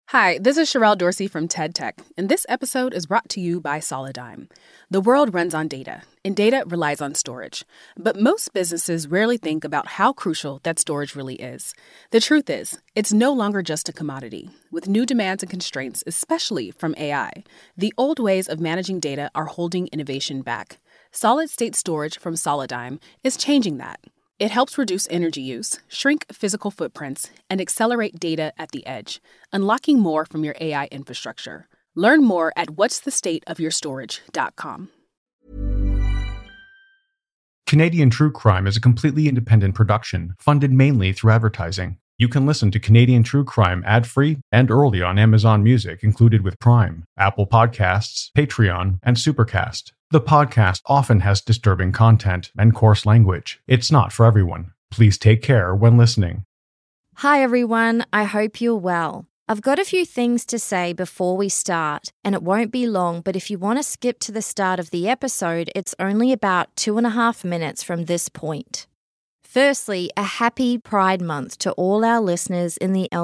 Hi, this is Sherelle Dorsey from TED Tech, and this episode is brought to you by Solidigm. The world runs on data, and data relies on storage. But most businesses rarely think about how crucial that storage really is. The truth is, it's no longer just a commodity. With new demands and constraints, especially from AI, the old ways of managing data are holding innovation back. Solid-state storage from Solidigm is changing that. It helps reduce energy use, shrink physical footprints, and accelerate data at the edge, unlocking more from your AI infrastructure. Learn more at what'sthestateofyourstorage.com. Canadian True Crime is a completely independent production, funded mainly through advertising. You can listen to Canadian True Crime ad-free and early on Amazon Music, included with Prime, Apple Podcasts, Patreon, and Supercast. The podcast often has disturbing content and coarse language. It's not for everyone. Please take care when listening. Hi everyone, I hope you're well. I've got a few things to say before we start, and it won't be long, but if you want to skip to the start of the episode, it's only about 2.5 minutes from this point. Firstly, a happy Pride Month to all our listeners in the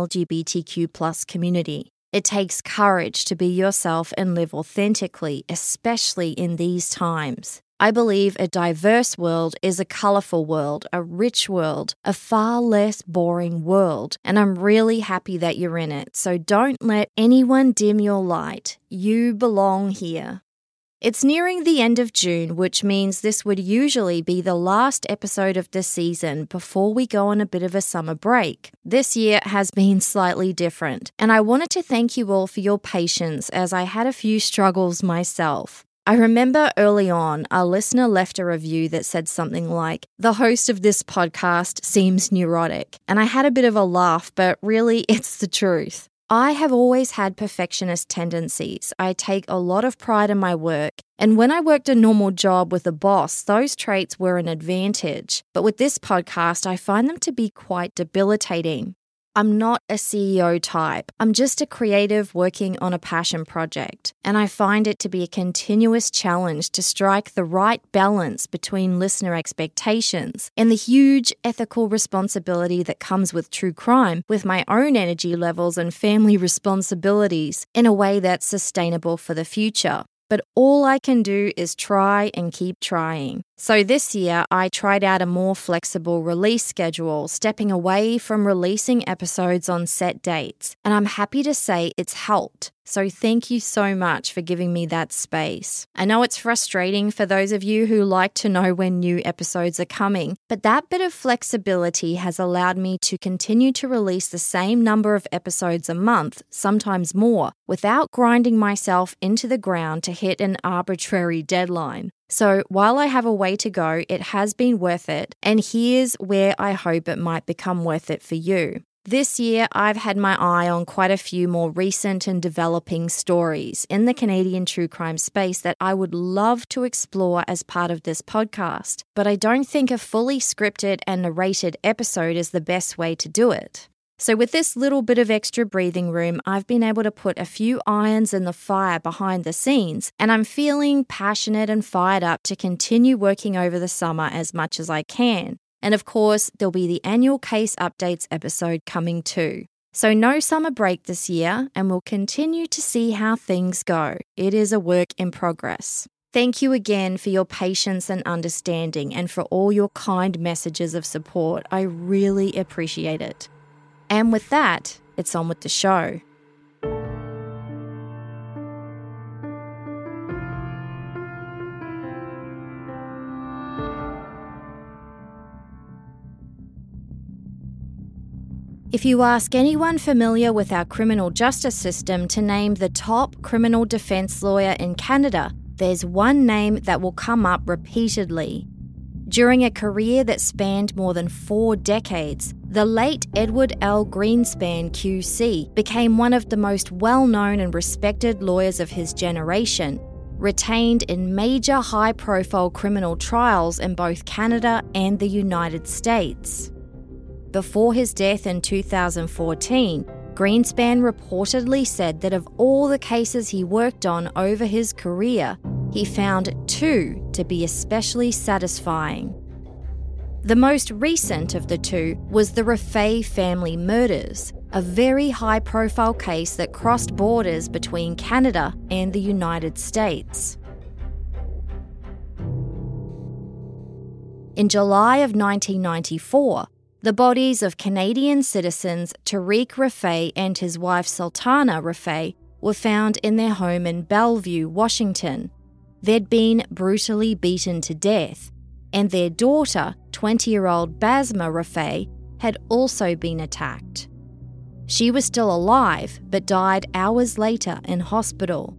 LGBTQ+ community. It takes courage to be yourself and live authentically, especially in these times. I believe a diverse world is a colourful world, a rich world, a far less boring world, and I'm really happy that you're in it. So don't let anyone dim your light. You belong here. It's nearing the end of June, which means this would usually be the last episode of the season before we go on a bit of a summer break. This year has been slightly different, and I wanted to thank you all for your patience as I had a few struggles myself. I remember early on, a listener left a review that said something like, "The host of this podcast seems neurotic," and I had a bit of a laugh, but really it's the truth. I have always had perfectionist tendencies. I take a lot of pride in my work, and when I worked a normal job with a boss, those traits were an advantage. But with this podcast, I find them to be quite debilitating. I'm not a CEO type. I'm just a creative working on a passion project, and I find it to be a continuous challenge to strike the right balance between listener expectations and the huge ethical responsibility that comes with true crime, with my own energy levels and family responsibilities in a way that's sustainable for the future. But all I can do is try and keep trying. So this year, I tried out a more flexible release schedule, stepping away from releasing episodes on set dates. And I'm happy to say it's helped. So thank you so much for giving me that space. I know it's frustrating for those of you who like to know when new episodes are coming, but that bit of flexibility has allowed me to continue to release the same number of episodes a month, sometimes more, without grinding myself into the ground to hit an arbitrary deadline. So while I have a way to go, it has been worth it, and here's where I hope it might become worth it for you. This year, I've had my eye on quite a few more recent and developing stories in the Canadian true crime space that I would love to explore as part of this podcast, but I don't think a fully scripted and narrated episode is the best way to do it. So with this little bit of extra breathing room, I've been able to put a few irons in the fire behind the scenes, and I'm feeling passionate and fired up to continue working over the summer as much as I can. And of course, there'll be the annual Case Updates episode coming too. So no summer break this year, and we'll continue to see how things go. It is a work in progress. Thank you again for your patience and understanding, and for all your kind messages of support. I really appreciate it. And with that, it's on with the show. If you ask anyone familiar with our criminal justice system to name the top criminal defence lawyer in Canada, there's one name that will come up repeatedly. During a career that spanned more than 4 decades, the late Edward L. Greenspan QC became one of the most well-known and respected lawyers of his generation, retained in major high-profile criminal trials in both Canada and the United States. Before his death in 2014, Greenspan reportedly said that of all the cases he worked on over his career, he found 2 to be especially satisfying. The most recent of the two was the Rafay family murders, a very high-profile case that crossed borders between Canada and the United States. In July of 1994, the bodies of Canadian citizens Tariq Rafay and his wife Sultana Rafay were found in their home in Bellevue, Washington. They'd been brutally beaten to death, and their daughter, 20-year-old Basma Rafay, had also been attacked. She was still alive, but died hours later in hospital.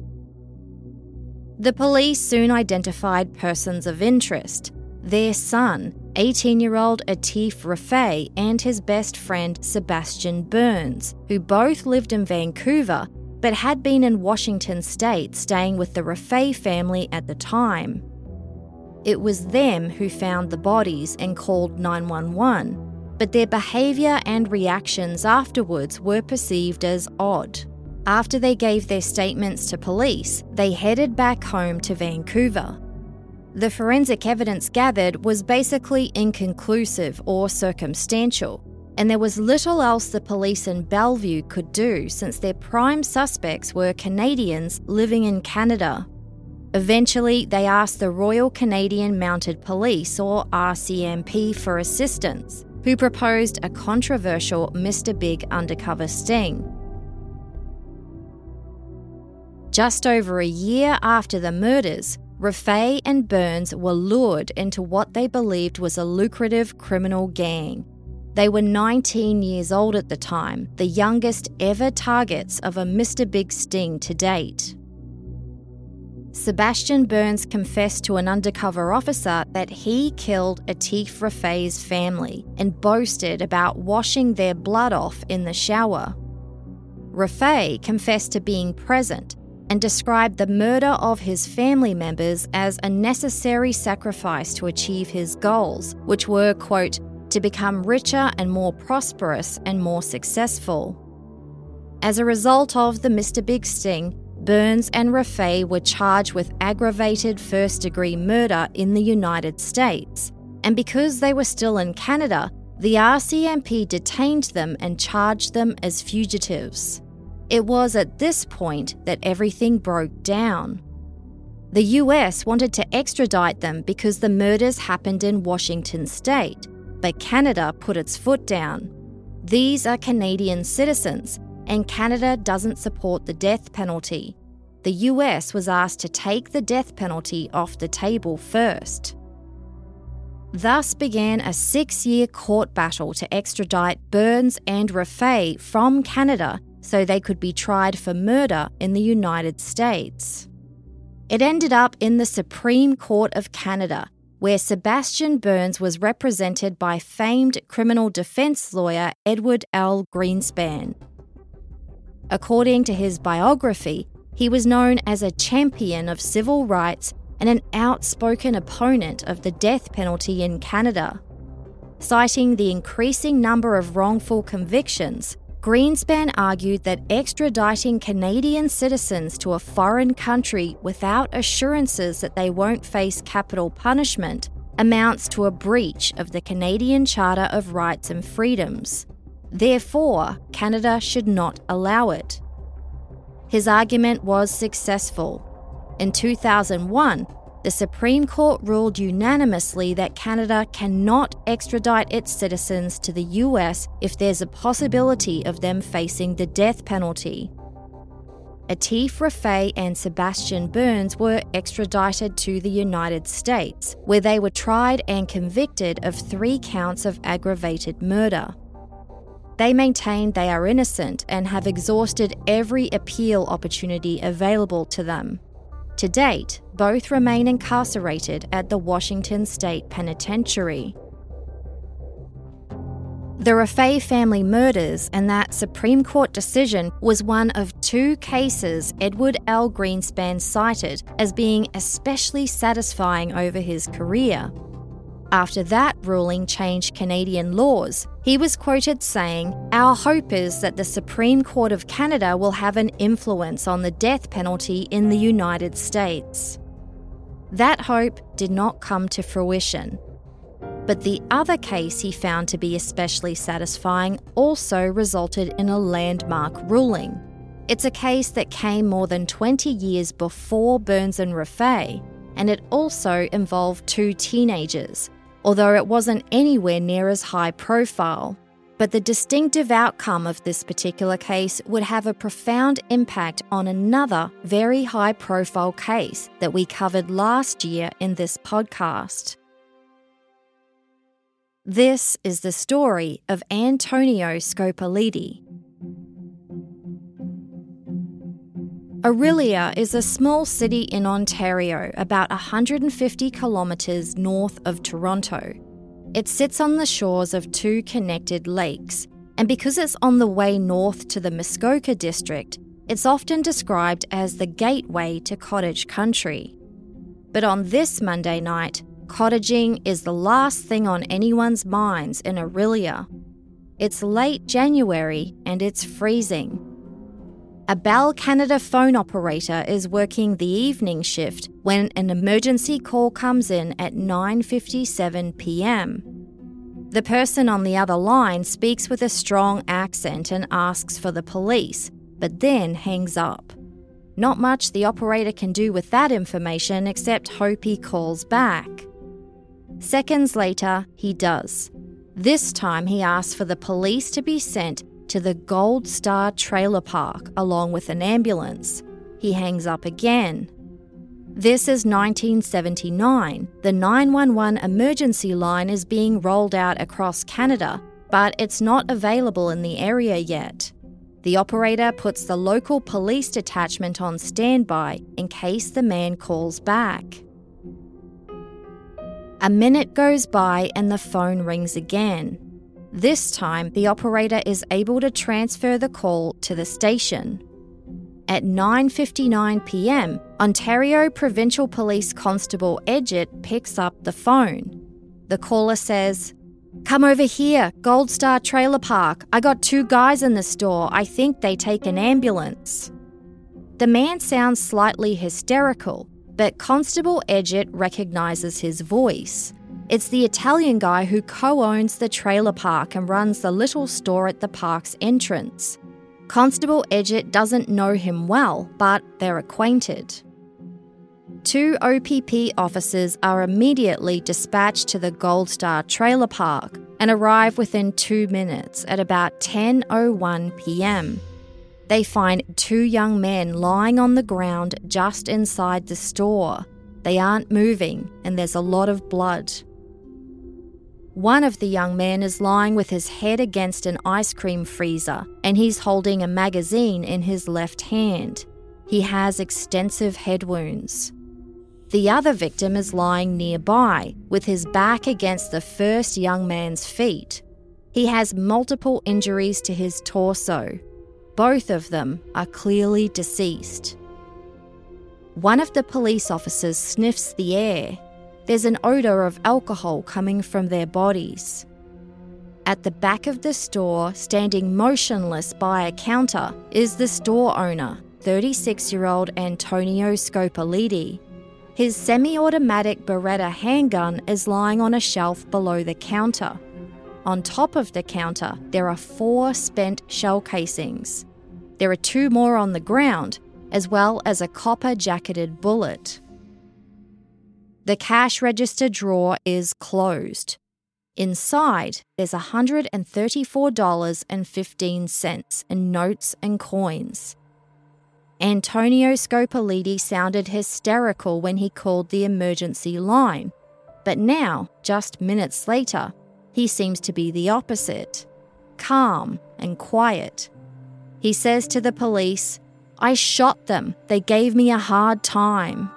The police soon identified persons of interest: their son, 18-year-old Atif Rafay, and his best friend Sebastian Burns, who both lived in Vancouver but had been in Washington state staying with the Rafay family at the time. It was them who found the bodies and called 911, but their behaviour and reactions afterwards were perceived as odd. After they gave their statements to police, they headed back home to Vancouver. The forensic evidence gathered was basically inconclusive or circumstantial, and there was little else the police in Bellevue could do since their prime suspects were Canadians living in Canada. Eventually, they asked the Royal Canadian Mounted Police, or RCMP, for assistance, who proposed a controversial Mr. Big undercover sting. Just over a year after the murders, Rafay and Burns were lured into what they believed was a lucrative criminal gang. They were 19 years old at the time, the youngest ever targets of a Mr. Big sting to date. Sebastian Burns confessed to an undercover officer that he killed Atif Rafay's family and boasted about washing their blood off in the shower. Rafay confessed to being present and described the murder of his family members as a necessary sacrifice to achieve his goals, which were, quote, to become richer and more prosperous and more successful. As a result of the Mr. Big sting, Burns and Rafay were charged with aggravated first-degree murder in the United States, and because they were still in Canada, the RCMP detained them and charged them as fugitives. It was at this point that everything broke down. The US wanted to extradite them because the murders happened in Washington state, but Canada put its foot down. These are Canadian citizens, and Canada doesn't support the death penalty. The US was asked to take the death penalty off the table first. Thus began a 6-year court battle to extradite Burns and Rafay from Canada so they could be tried for murder in the United States. It ended up in the Supreme Court of Canada, where Sebastian Burns was represented by famed criminal defence lawyer Edward L. Greenspan. According to his biography, he was known as a champion of civil rights and an outspoken opponent of the death penalty in Canada. Citing the increasing number of wrongful convictions, Greenspan argued that extraditing Canadian citizens to a foreign country without assurances that they won't face capital punishment amounts to a breach of the Canadian Charter of Rights and Freedoms. Therefore, Canada should not allow it. His argument was successful. In 2001, the Supreme Court ruled unanimously that Canada cannot extradite its citizens to the US if there's a possibility of them facing the death penalty. Atif Rafay and Sebastian Burns were extradited to the United States, where they were tried and convicted of 3 counts of aggravated murder. They maintain they are innocent and have exhausted every appeal opportunity available to them. To date, both remain incarcerated at the Washington State Penitentiary. The Rafay family murders and that Supreme Court decision was one of 2 cases Edward L. Greenspan cited as being especially satisfying over his career. After that ruling changed Canadian laws, he was quoted saying, "Our hope is that the Supreme Court of Canada will have an influence on the death penalty in the United States." That hope did not come to fruition. But the other case he found to be especially satisfying also resulted in a landmark ruling. It's a case that came more than 20 years before Burns and Raffaele, and it also involved 2 teenagers, although it wasn't anywhere near as high profile. But the distinctive outcome of this particular case would have a profound impact on another very high-profile case that we covered last year in this podcast. This is the story of Antonio Scopolidi. Orillia is a small city in Ontario, about 150 kilometres north of Toronto. It sits on the shores of 2 connected lakes, and because it's on the way north to the Muskoka district, it's often described as the gateway to cottage country. But on this Monday night, cottaging is the last thing on anyone's minds in Orillia. It's late January and it's freezing. A Bell Canada phone operator is working the evening shift when an emergency call comes in at 9:57 p.m. The person on the other line speaks with a strong accent and asks for the police, but then hangs up. Not much the operator can do with that information except hope he calls back. Seconds later, he does. This time he asks for the police to be sent to the Gold Star Trailer Park along with an ambulance. He hangs up again. This is 1979. The 911 emergency line is being rolled out across Canada, but it's not available in the area yet. The operator puts the local police detachment on standby in case the man calls back. A minute goes by and the phone rings again. This time, the operator is able to transfer the call to the station. At 9:59 p.m, Ontario Provincial Police Constable Edgett picks up the phone. The caller says, "Come over here, Gold Star Trailer Park. I got 2 guys in the store. I think they take an ambulance." The man sounds slightly hysterical, but Constable Edgett recognises his voice. It's the Italian guy who co-owns the trailer park and runs the little store at the park's entrance. Constable Edgett doesn't know him well, but they're acquainted. 2 OPP officers are immediately dispatched to the Gold Star Trailer Park and arrive within 2 minutes at about 10:01 p.m. They find 2 young men lying on the ground just inside the store. They aren't moving and there's a lot of blood. One of the young men is lying with his head against an ice cream freezer and he's holding a magazine in his left hand. He has extensive head wounds. The other victim is lying nearby with his back against the first young man's feet. He has multiple injuries to his torso. Both of them are clearly deceased. One of the police officers sniffs the air. There's an odour of alcohol coming from their bodies. At the back of the store, standing motionless by a counter, is the store owner, 36-year-old Antonio Scopolidi. His semi-automatic Beretta handgun is lying on a shelf below the counter. On top of the counter, there are 4 spent shell casings. There are 2 more on the ground, as well as a copper-jacketed bullet. The cash register drawer is closed. Inside, there's $134.15 in notes and coins. Antonio Scopolidi sounded hysterical when he called the emergency line, but now, just minutes later, he seems to be the opposite, calm and quiet. He says to the police, "I shot them. They gave me a hard time."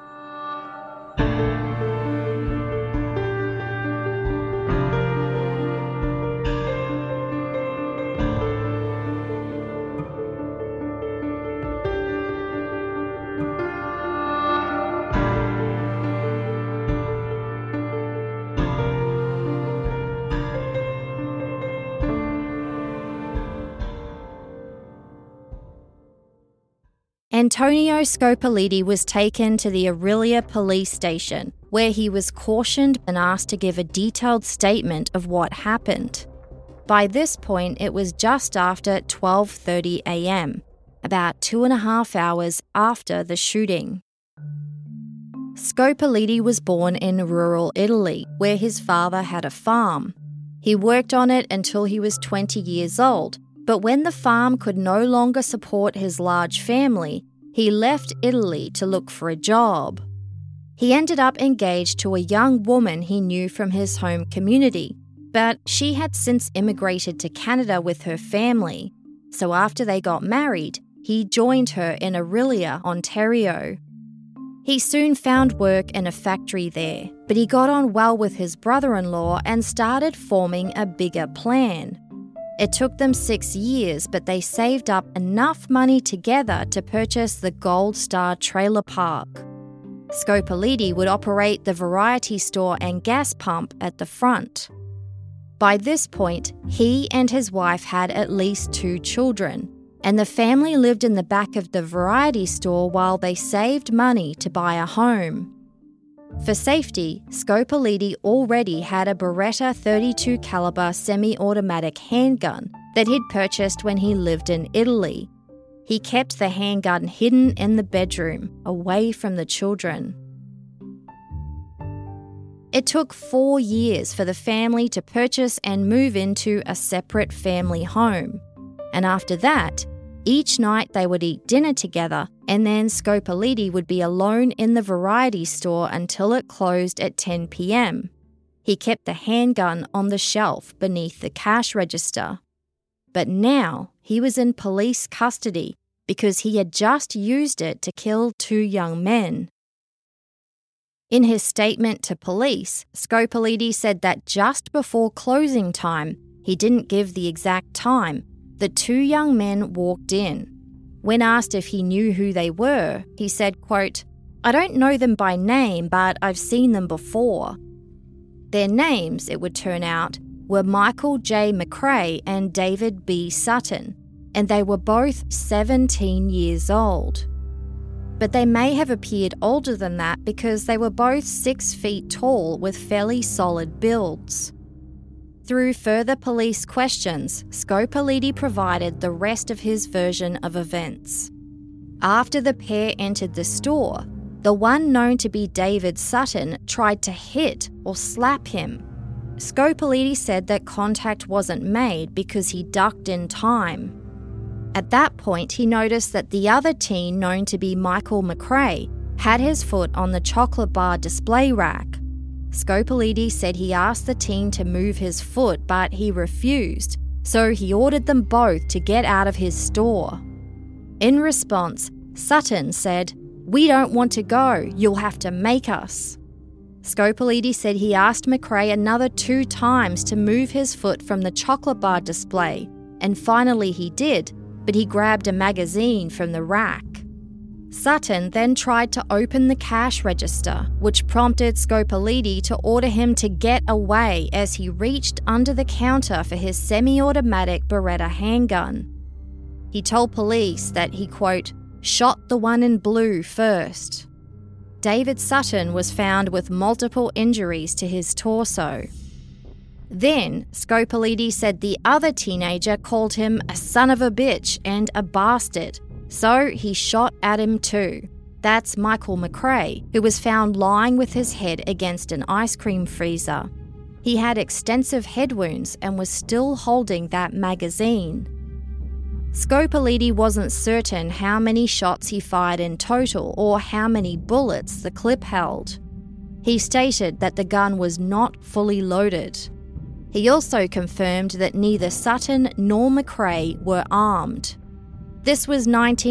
Antonio Scopolidi was taken to the Orillia police station, where he was cautioned and asked to give a detailed statement of what happened. By this point, it was just after 12:30 a.m., about 2.5 hours after the shooting. Scopoliti was born in rural Italy, where his father had a farm. He worked on it until he was 20 years old, but when the farm could no longer support his large family, he left Italy to look for a job. He ended up engaged to a young woman he knew from his home community, but she had since immigrated to Canada with her family. So after they got married, he joined her in Orillia, Ontario. He soon found work in a factory there, but he got on well with his brother-in-law and started forming a bigger plan. It took them 6 years, but they saved up enough money together to purchase the Gold Star Trailer Park. Scopoliti would operate the variety store and gas pump at the front. By this point, he and his wife had at least 2 children, and the family lived in the back of the variety store while they saved money to buy a home. For safety, Scopoliti already had a Beretta .32 caliber semi-automatic handgun that he'd purchased when he lived in Italy. He kept the handgun hidden in the bedroom, away from the children. It took 4 years for the family to purchase and move into a separate family home. And after that, each night they would eat dinner together, and then Scopoliti would be alone in the variety store until it closed at 10 p.m. He kept the handgun on the shelf beneath the cash register. But now he was in police custody because he had just used it to kill 2 young men. In his statement to police, Scopoliti said that just before closing time, he didn't give the exact time, the 2 young men walked in. When asked if he knew who they were, he said, quote, "I don't know them by name, but I've seen them before." Their names, it would turn out, were Michael J. McRae and David B. Sutton, and they were both 17 years old. But they may have appeared older than that because they were both 6 feet tall with fairly solid builds. Through further police questions, Scopoliti provided the rest of his version of events. After the pair entered the store, the one known to be David Sutton tried to hit or slap him. Scopoliti said that contact wasn't made because he ducked in time. At that point, he noticed that the other teen known to be Michael McRae had his foot on the chocolate bar display rack. Scopoliti said he asked the teen to move his foot, but he refused, so he ordered them both to get out of his store. In response, Sutton said, "We don't want to go, you'll have to make us." Scopoliti said he asked McRae another 2 times to move his foot from the chocolate bar display, and finally he did, but he grabbed a magazine from the rack. Sutton then tried to open the cash register, which prompted Scopoliti to order him to get away as he reached under the counter for his semi-automatic Beretta handgun. He told police that he, quote, "shot the one in blue first." David Sutton was found with multiple injuries to his torso. Then, Scopoliti said the other teenager called him a son of a bitch and a bastard, so he shot at him too. That's Michael McRae, who was found lying with his head against an ice cream freezer. He had extensive head wounds and was still holding that magazine. Scopoliti wasn't certain how many shots he fired in total or how many bullets the clip held. He stated that the gun was not fully loaded. He also confirmed that neither Sutton nor McRae were armed. This was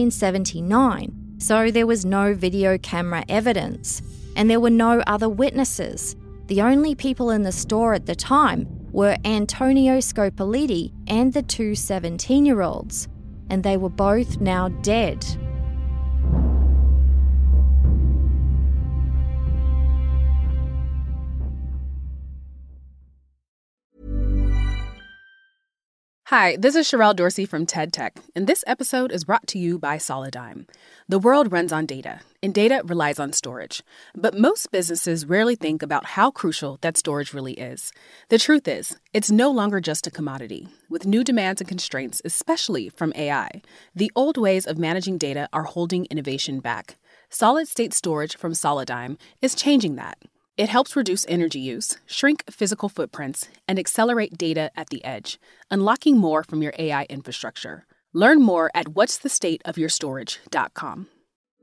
1979, so there was no video camera evidence, and there were no other witnesses. The only people in the store at the time were Antonio Scopoliti and the 2 17-year-olds, and they were both now dead. Hi, this is Sherelle Dorsey from TED Tech, and this episode is brought to you by Solidigm. The world runs on data, and data relies on storage. But most businesses rarely think about how crucial that storage really is. The truth is, it's no longer just a commodity. With new demands and constraints, especially from AI, the old ways of managing data are holding innovation back. Solid-state storage from Solidigm is changing that. It helps reduce energy use, shrink physical footprints, and accelerate data at the edge, unlocking more from your AI infrastructure. Learn more at whatsthestateofyourstorage.com.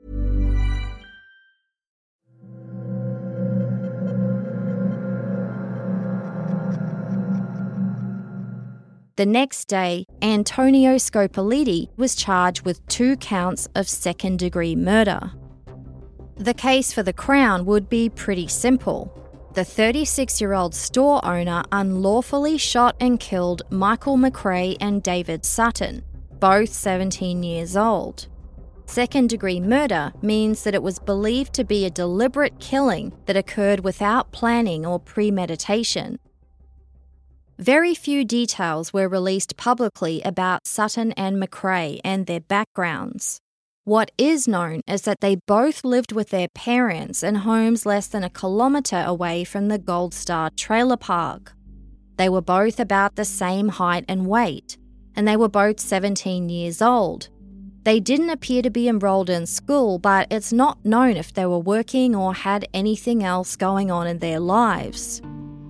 The next day, Antonio Scopoliti was charged with 2 counts of second-degree murder. The case for the Crown would be pretty simple. The 36-year-old store owner unlawfully shot and killed Michael McRae and David Sutton, both 17 years old. Second-degree murder means that it was believed to be a deliberate killing that occurred without planning or premeditation. Very few details were released publicly about Sutton and McRae and their backgrounds. What is known is that they both lived with their parents in homes less than a kilometre away from the Gold Star trailer park. They were both about the same height and weight, and they were both 17 years old. They didn't appear to be enrolled in school, but it's not known if they were working or had anything else going on in their lives.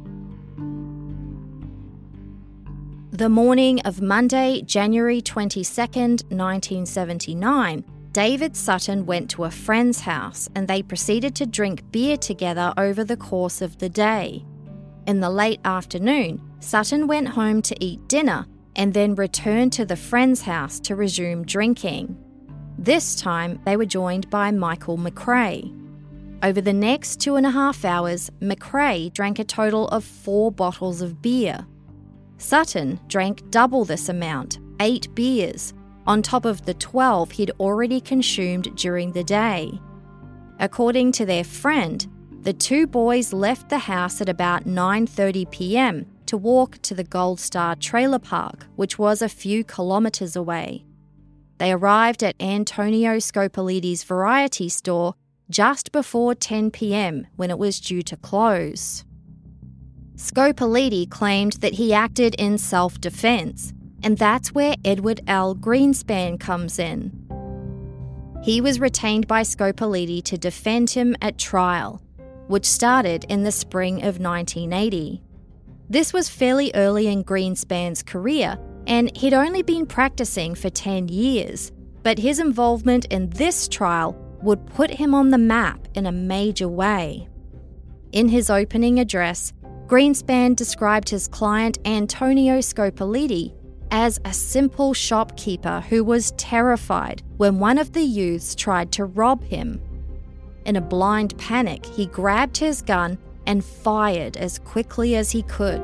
The morning of Monday, January 22nd, 1979, David Sutton went to a friend's house and they proceeded to drink beer together over the course of the day. In the late afternoon, Sutton went home to eat dinner and then returned to the friend's house to resume drinking. This time, they were joined by Michael McRae. Over the next 2.5 hours, McRae drank a total of 4 bottles of beer. Sutton drank double this amount, 8 beers, on top of the 12 he'd already consumed during the day. According to their friend, the 2 boys left the house at about 9:30 p.m. to walk to the Gold Star trailer park, which was a few kilometres away. They arrived at Antonio Scopoliti's variety store just before 10 p.m. when it was due to close. Scopoliti claimed that he acted in self-defence, and that's where Edward L. Greenspan comes in. He was retained by Scopoliti to defend him at trial, which started in the spring of 1980. This was fairly early in Greenspan's career, and he'd only been practicing for 10 years, but his involvement in this trial would put him on the map in a major way. In his opening address, Greenspan described his client Antonio Scopoliti as a simple shopkeeper who was terrified when one of the youths tried to rob him. In a blind panic, he grabbed his gun and fired as quickly as he could.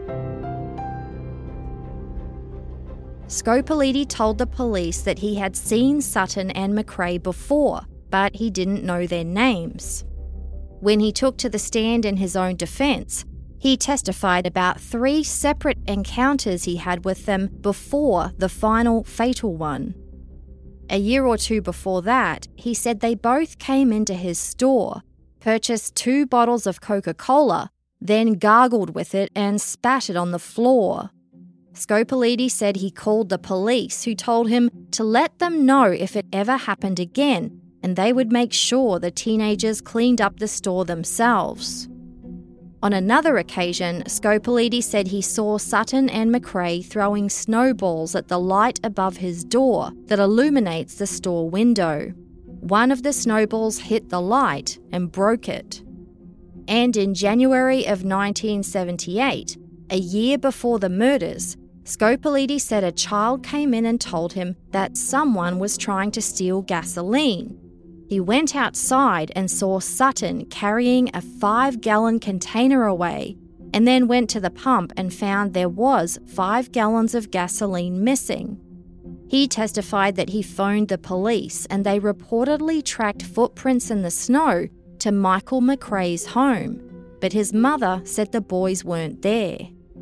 Scopoliti told the police that he had seen Sutton and McRae before, but he didn't know their names. When he took to the stand in his own defence, he testified about 3 separate encounters he had with them before the final fatal one. A year or 2 before that, he said they both came into his store, purchased 2 bottles of Coca-Cola, then gargled with it and spat it on the floor. Scopoliti said he called the police, who told him to let them know if it ever happened again, and they would make sure the teenagers cleaned up the store themselves. On another occasion, Scopoliti said he saw Sutton and McRae throwing snowballs at the light above his door that illuminates the store window. One of the snowballs hit the light and broke it. And in January of 1978, a year before the murders, Scopoliti said a child came in and told him that someone was trying to steal gasoline. He went outside and saw Sutton carrying a 5-gallon container away, and then went to the pump and found there was 5 gallons of gasoline missing. He testified that he phoned the police and they reportedly tracked footprints in the snow to Michael McRae's home, but his mother said the boys weren't there.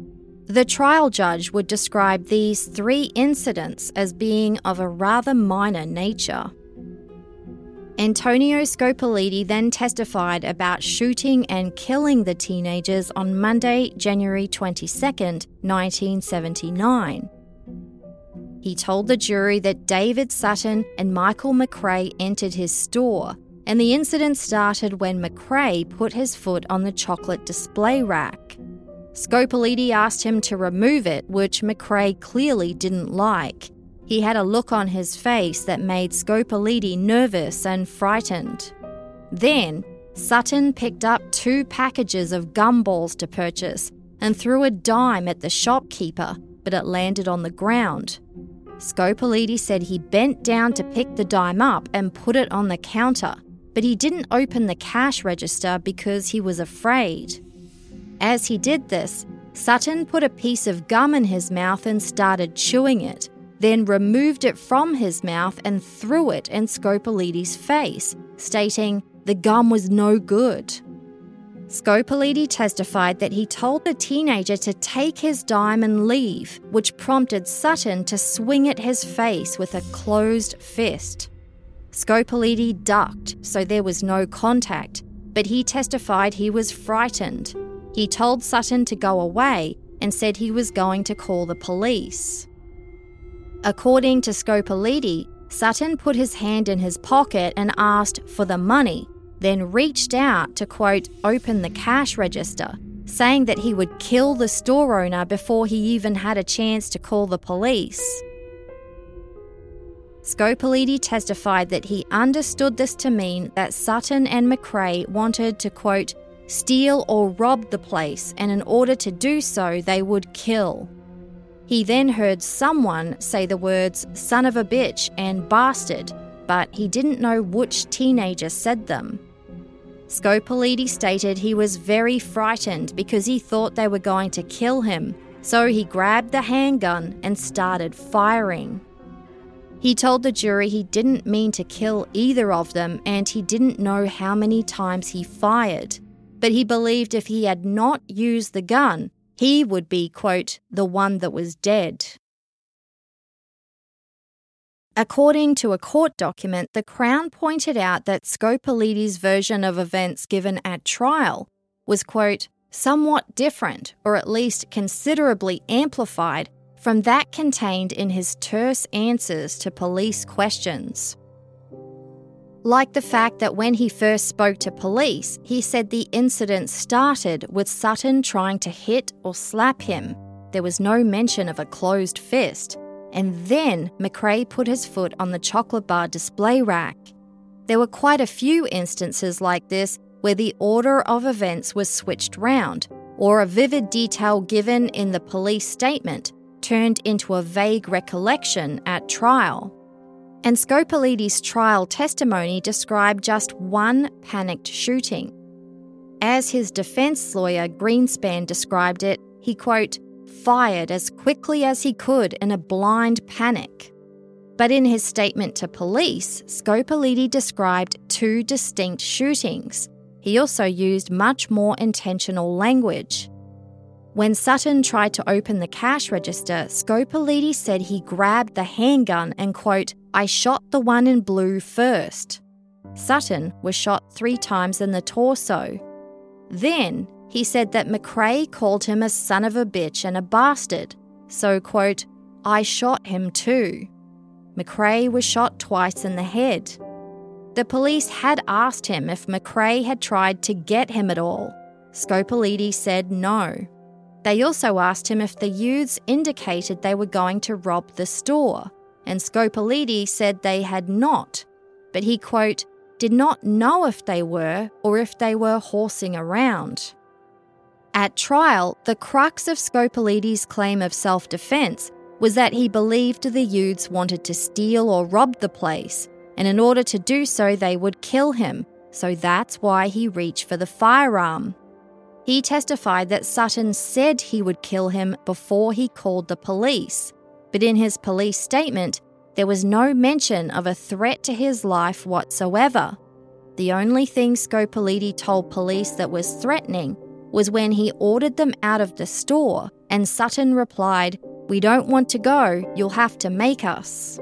The trial judge would describe these 3 incidents as being of a rather minor nature. Antonio Scopolidi then testified about shooting and killing the teenagers on Monday, January 22nd, 1979. He told the jury that David Sutton and Michael McRae entered his store, and the incident started when McRae put his foot on the chocolate display rack. Scopolidi asked him to remove it, which McRae clearly didn't like. He had a look on his face that made Scopolidi nervous and frightened. Then, Sutton picked up 2 packages of gumballs to purchase and threw a dime at the shopkeeper, but it landed on the ground. Scopolidi said he bent down to pick the dime up and put it on the counter, but he didn't open the cash register because he was afraid. As he did this, Sutton put a piece of gum in his mouth and started chewing it, then removed it from his mouth and threw it in Scopolidi's face, stating the gum was no good. Scopolidi testified that he told the teenager to take his dime and leave, which prompted Sutton to swing at his face with a closed fist. Scopolidi ducked, so there was no contact, but he testified he was frightened. He told Sutton to go away and said he was going to call the police. According to Scopolidi, Sutton put his hand in his pocket and asked for the money, then reached out to, quote, open the cash register, saying that he would kill the store owner before he even had a chance to call the police. Scopolidi testified that he understood this to mean that Sutton and McRae wanted to, quote, steal or rob the place, and in order to do so, they would kill. He then heard someone say the words son of a bitch and bastard, but he didn't know which teenager said them. Scopolidi stated he was very frightened because he thought they were going to kill him, so he grabbed the handgun and started firing. He told the jury he didn't mean to kill either of them and he didn't know how many times he fired, but he believed if he had not used the gun, he would be, quote, the one that was dead. According to a court document, the Crown pointed out that Scopolidi's version of events given at trial was, quote, somewhat different, or at least considerably amplified, from that contained in his terse answers to police questions. Like the fact that when he first spoke to police, he said the incident started with Sutton trying to hit or slap him. There was no mention of a closed fist. And then McRae put his foot on the chocolate bar display rack. There were quite a few instances like this where the order of events was switched round, or a vivid detail given in the police statement turned into a vague recollection at trial. And Scopolidi's trial testimony described just one panicked shooting. As his defense lawyer Greenspan described it, he, quote, fired as quickly as he could in a blind panic. But in his statement to police, Scopolidi described 2 distinct shootings. He also used much more intentional language. When Sutton tried to open the cash register, Scopolidi said he grabbed the handgun and, quote, I shot the one in blue first. Sutton was shot 3 times in the torso. Then he said that McRae called him a son of a bitch and a bastard, so, quote, I shot him too. McRae was shot twice in the head. The police had asked him if McRae had tried to get him at all. Scopolidi said no. They also asked him if the youths indicated they were going to rob the store, and Scopolidi said they had not, but he, quote, did not know if they were or if they were horsing around. At trial, the crux of Scopolidi's claim of self-defense was that he believed the youths wanted to steal or rob the place, and in order to do so they would kill him, so that's why he reached for the firearm. He testified that Sutton said he would kill him before he called the police, but in his police statement, there was no mention of a threat to his life whatsoever. The only thing Scopolidi told police that was threatening was when he ordered them out of the store and Sutton replied, "We don't want to go, you'll have to make us."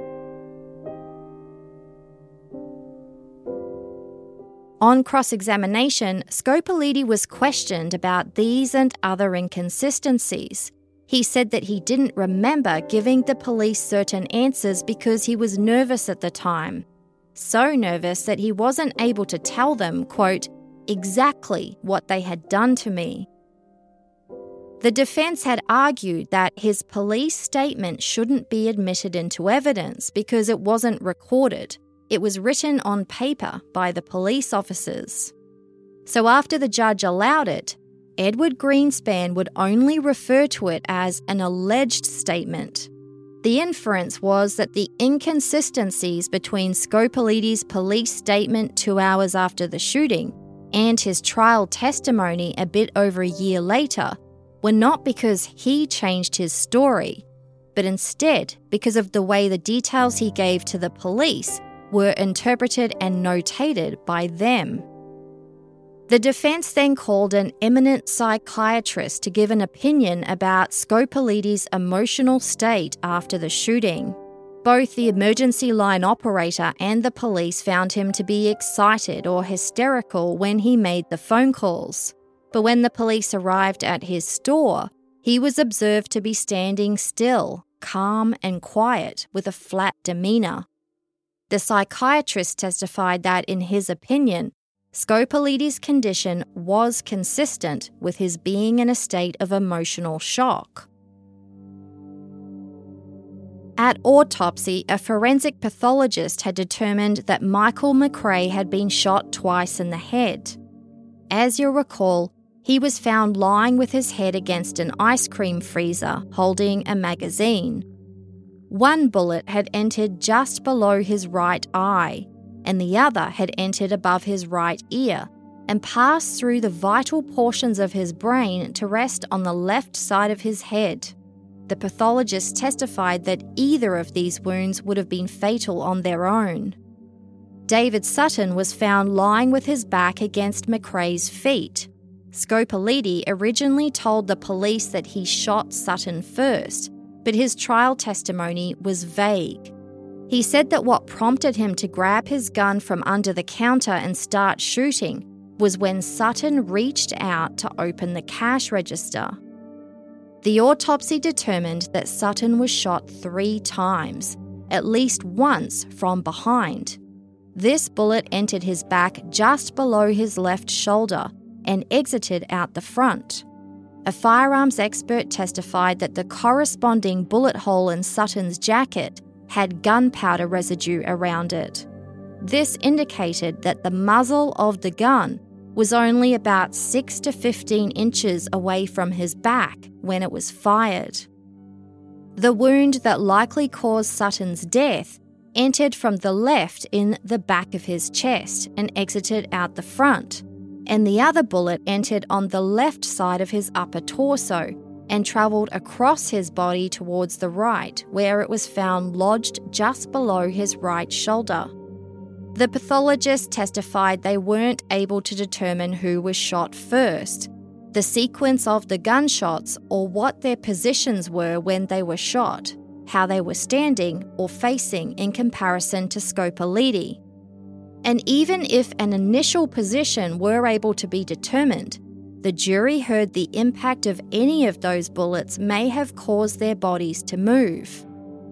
On cross-examination, Scopolidi was questioned about these and other inconsistencies. He said that he didn't remember giving the police certain answers because he was nervous at the time. So nervous that he wasn't able to tell them, quote, exactly what they had done to me. The defence had argued that his police statement shouldn't be admitted into evidence because it wasn't recorded. It was written on paper by the police officers. So after the judge allowed it, Edward Greenspan would only refer to it as an alleged statement. The inference was that the inconsistencies between Scopolidi's police statement 2 hours after the shooting and his trial testimony a bit over a year later were not because he changed his story, but instead because of the way the details he gave to the police were interpreted and notated by them. The defence then called an eminent psychiatrist to give an opinion about Scopolidi's emotional state after the shooting. Both the emergency line operator and the police found him to be excited or hysterical when he made the phone calls. But when the police arrived at his store, he was observed to be standing still, calm and quiet, with a flat demeanour. The psychiatrist testified that, in his opinion, Scopolidi's condition was consistent with his being in a state of emotional shock. At autopsy, a forensic pathologist had determined that Michael McRae had been shot twice in the head. As you'll recall, he was found lying with his head against an ice cream freezer holding a magazine. One bullet had entered just below his right eye, and the other had entered above his right ear and passed through the vital portions of his brain to rest on the left side of his head. The pathologist testified that either of these wounds would have been fatal on their own. David Sutton was found lying with his back against McRae's feet. Scopolidi originally told the police that he shot Sutton first, but his trial testimony was vague. He said that what prompted him to grab his gun from under the counter and start shooting was when Sutton reached out to open the cash register. The autopsy determined that Sutton was shot 3 times, at least once from behind. This bullet entered his back just below his left shoulder and exited out the front. A firearms expert testified that the corresponding bullet hole in Sutton's jacket had gunpowder residue around it. This indicated that the muzzle of the gun was only about 6 to 15 inches away from his back when it was fired. The wound that likely caused Sutton's death entered from the left in the back of his chest and exited out the front, and the other bullet entered on the left side of his upper torso and travelled across his body towards the right, where it was found lodged just below his right shoulder. The pathologist testified they weren't able to determine who was shot first, the sequence of the gunshots, or what their positions were when they were shot, how they were standing or facing in comparison to Scopolidi. And even if an initial position were able to be determined, the jury heard the impact of any of those bullets may have caused their bodies to move.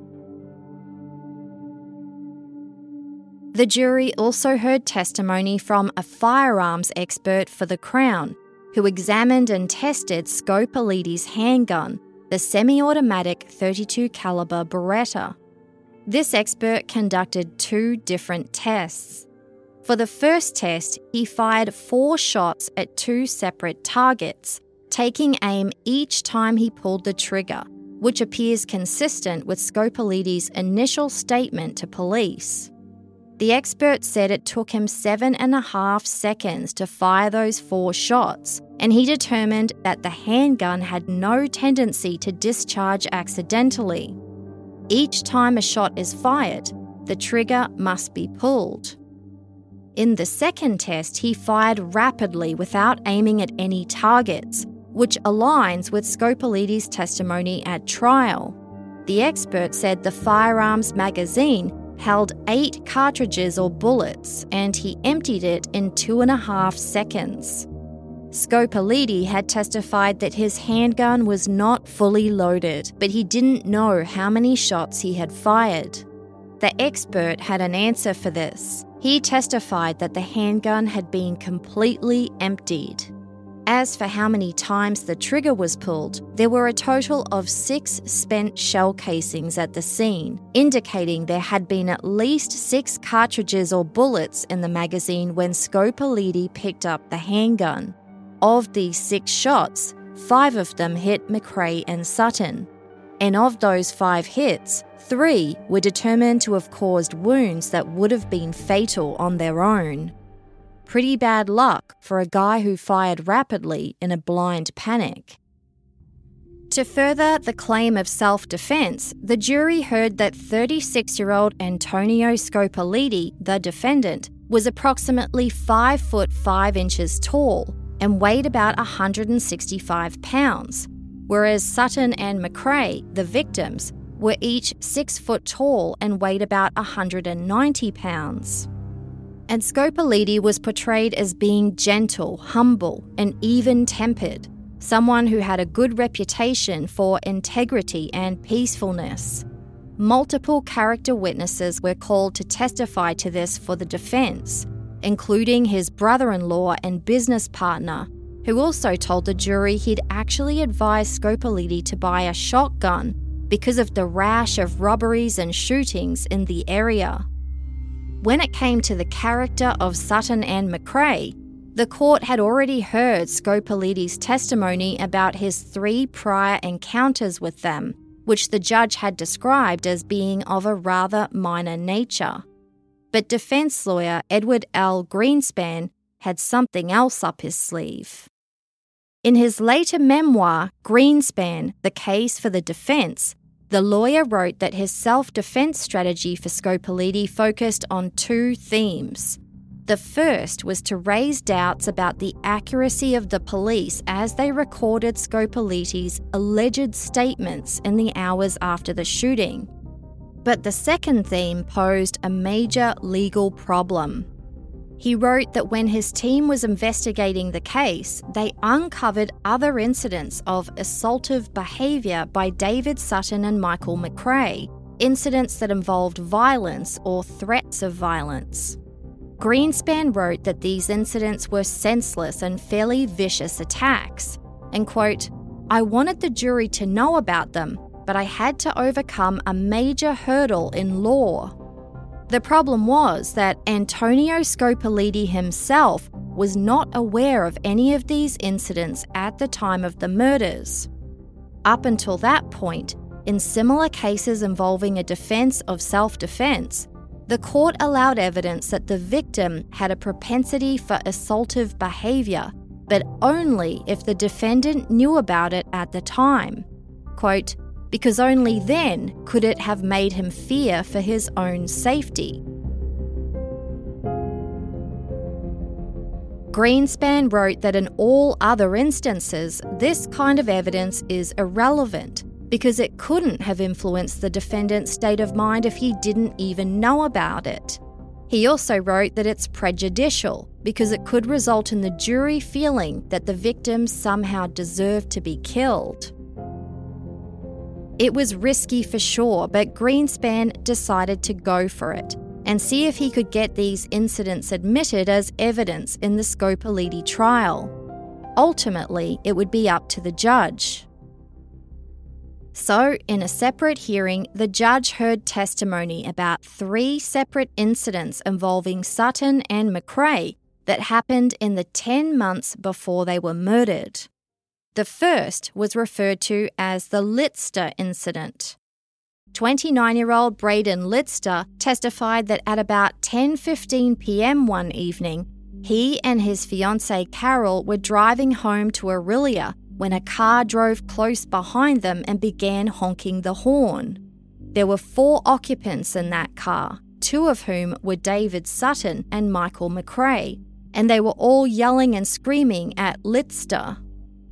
The jury also heard testimony from a firearms expert for the Crown, who examined and tested Scopolidi's handgun, the semi-automatic .32 caliber Beretta. This expert conducted 2 different tests. For the first test, he fired 4 shots at 2 separate targets, taking aim each time he pulled the trigger, which appears consistent with Scopolidi's initial statement to police. The expert said it took him 7.5 seconds to fire those 4 shots, and he determined that the handgun had no tendency to discharge accidentally. Each time a shot is fired, the trigger must be pulled. In the second test, he fired rapidly without aiming at any targets, which aligns with Scopolidi's testimony at trial. The expert said the firearms magazine held 8 cartridges or bullets, and he emptied it in 2.5 seconds. Scopolidi had testified that his handgun was not fully loaded, but he didn't know how many shots he had fired. The expert had an answer for this. He testified that the handgun had been completely emptied. As for how many times the trigger was pulled, there were a total of 6 spent shell casings at the scene, indicating there had been at least 6 cartridges or bullets in the magazine when Scopolidi picked up the handgun. Of these 6 shots, 5 of them hit McRae and Sutton. And of those 5 hits, 3 were determined to have caused wounds that would have been fatal on their own. Pretty bad luck for a guy who fired rapidly in a blind panic. To further the claim of self-defense, the jury heard that 36-year-old Antonio Scopolidi, the defendant, was approximately 5 foot 5 inches tall and weighed about 165 pounds, whereas Sutton and McRae, the victims, were each 6 foot tall and weighed about 190 pounds. And Scopolidi was portrayed as being gentle, humble, and even-tempered, someone who had a good reputation for integrity and peacefulness. Multiple character witnesses were called to testify to this for the defense, including his brother-in-law and business partner, who also told the jury he'd actually advised Scopolidi to buy a shotgun because of the rash of robberies and shootings in the area. When it came to the character of Sutton and McRae, the court had already heard Scopolidi's testimony about his 3 prior encounters with them, which the judge had described as being of a rather minor nature. But defense lawyer Edward L. Greenspan had something else up his sleeve. In his later memoir, Greenspan, The Case for the Defense, the lawyer wrote that his self-defense strategy for Scopolidi focused on 2 themes. The first was to raise doubts about the accuracy of the police as they recorded Scopolidi's alleged statements in the hours after the shooting. But the second theme posed a major legal problem. He wrote that when his team was investigating the case, they uncovered other incidents of assaultive behaviour by David Sutton and Michael McRae, incidents that involved violence or threats of violence. Greenspan wrote that these incidents were senseless and fairly vicious attacks, and quote, "I wanted the jury to know about them, but I had to overcome a major hurdle in law." The problem was that Antonio Scopolidi himself was not aware of any of these incidents at the time of the murders. Up until that point, in similar cases involving a defense of self-defense, the court allowed evidence that the victim had a propensity for assaultive behaviour, but only if the defendant knew about it at the time. Quote, "Because only then could it have made him fear for his own safety." Greenspan wrote that in all other instances, this kind of evidence is irrelevant because it couldn't have influenced the defendant's state of mind if he didn't even know about it. He also wrote that it's prejudicial because it could result in the jury feeling that the victim somehow deserved to be killed. It was risky for sure, but Greenspan decided to go for it and see if he could get these incidents admitted as evidence in the Scopolidi trial. Ultimately, it would be up to the judge. So, in a separate hearing, the judge heard testimony about 3 separate incidents involving Sutton and McRae that happened in the 10 months before they were murdered. The first was referred to as the Litster incident. 29-year-old Braden Litster testified that at about 10:15 p.m. one evening, he and his fiancée Carol were driving home to Orillia when a car drove close behind them and began honking the horn. There were 4 occupants in that car, 2 of whom were David Sutton and Michael McRae, and they were all yelling and screaming at Litster.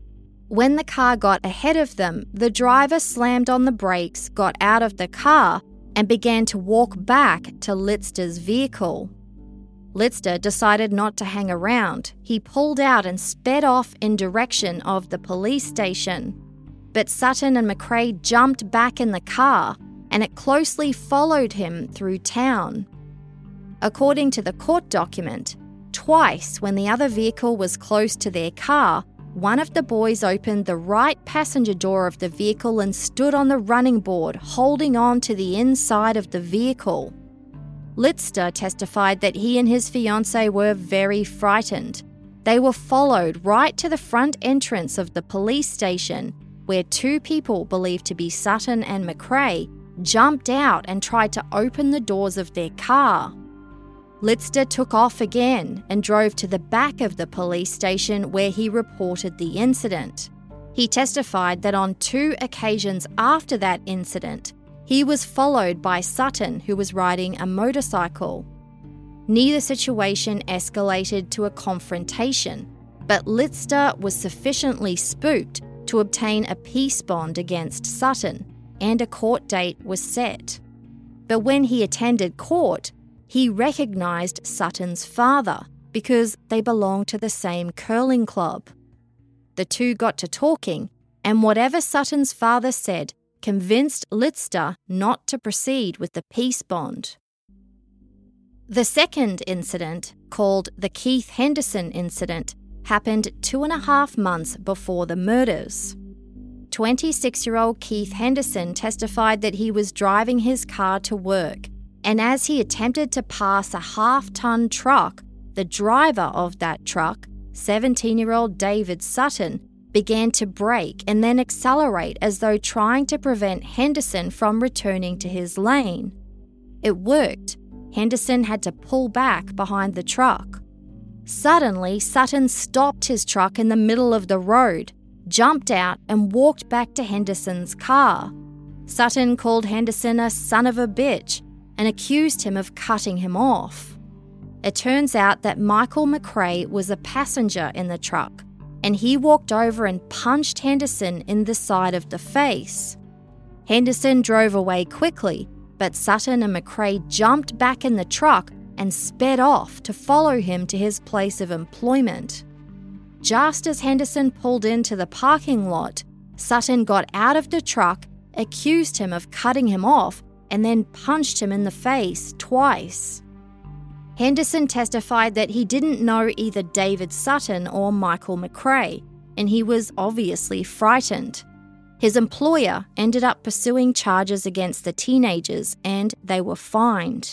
When the car got ahead of them, the driver slammed on the brakes, got out of the car, and began to walk back to Litzter's vehicle. Litzter decided not to hang around. He pulled out and sped off in direction of the police station. But Sutton and McRae jumped back in the car, and it closely followed him through town. According to the court document, twice when the other vehicle was close to their car, one of the boys opened the right passenger door of the vehicle and stood on the running board, holding on to the inside of the vehicle. Litzter testified that he and his fiancée were very frightened. They were followed right to the front entrance of the police station, where two people believed to be Sutton and McRae jumped out and tried to open the doors of their car. Litzter took off again and drove to the back of the police station where he reported the incident. He testified that on 2 occasions after that incident, he was followed by Sutton, who was riding a motorcycle. Neither situation escalated to a confrontation, but Litzter was sufficiently spooked to obtain a peace bond against Sutton, and a court date was set. But when he attended court, he recognised Sutton's father because they belonged to the same curling club. The two got to talking, and whatever Sutton's father said convinced Litzter not to proceed with the peace bond. The second incident, called the Keith Henderson incident, happened 2.5 months before the murders. 26-year-old Keith Henderson testified that he was driving his car to work, and as he attempted to pass a half-ton truck, the driver of that truck, 17-year-old David Sutton, began to brake and then accelerate as though trying to prevent Henderson from returning to his lane. It worked. Henderson had to pull back behind the truck. Suddenly, Sutton stopped his truck in the middle of the road, jumped out and walked back to Henderson's car. Sutton called Henderson a son of a bitch and accused him of cutting him off. It turns out that Michael McRae was a passenger in the truck, and he walked over and punched Henderson in the side of the face. Henderson drove away quickly, but Sutton and McRae jumped back in the truck and sped off to follow him to his place of employment. Just as Henderson pulled into the parking lot, Sutton got out of the truck, accused him of cutting him off, and then punched him in the face twice. Henderson testified that he didn't know either David Sutton or Michael McRae, and he was obviously frightened. His employer ended up pursuing charges against the teenagers, and they were fined.